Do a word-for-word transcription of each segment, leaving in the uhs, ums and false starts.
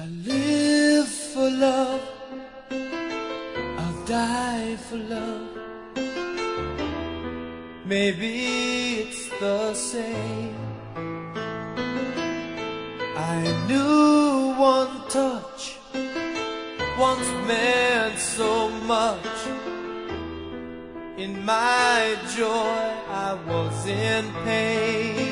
I live for love, I'll die for love. Maybe it's the same. I knew one touch once meant so much. In my joy I was in pain.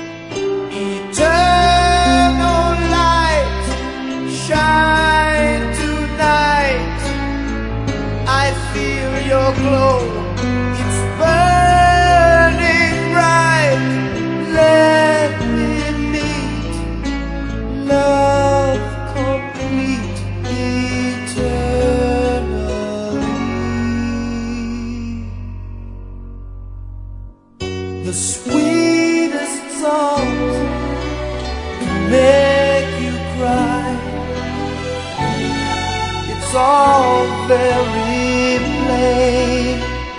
Eternal light, shine tonight. I feel your glow, it's burning bright. Let me meet love complete eternally. The sweetest songs make you cry. It's all very plain.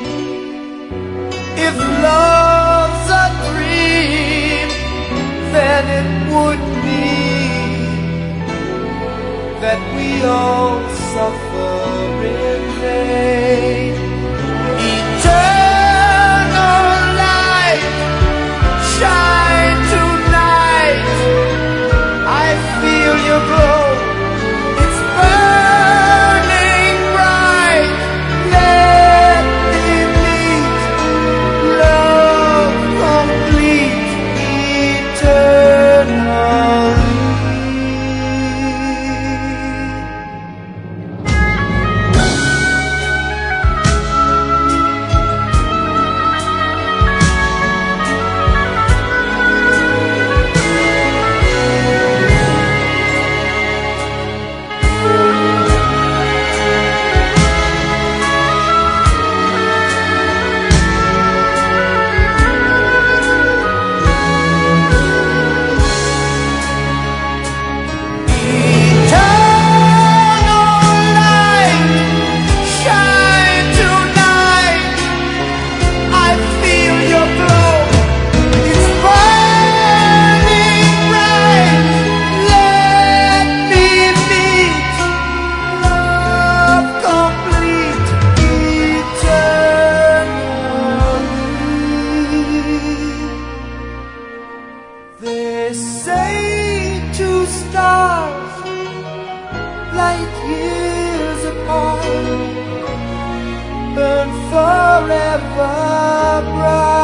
If love's a dream, then it would mean that we all suffer in vain. Eternal light, shine tonight. I feel your glow, it's burning bright. Let me meet love complete eternally. They say two stars, light years apart, burn forever bright.